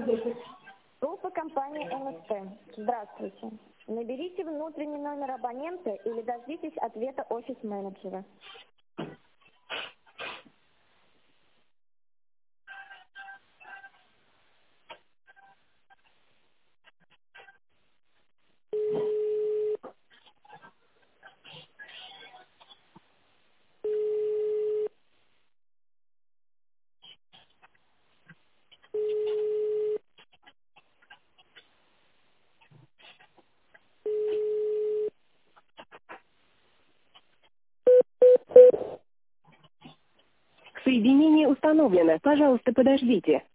Группа компании МСТ. Здравствуйте. Наберите внутренний номер абонента или дождитесь ответа офис-менеджера. Соединение установлено. Пожалуйста, подождите.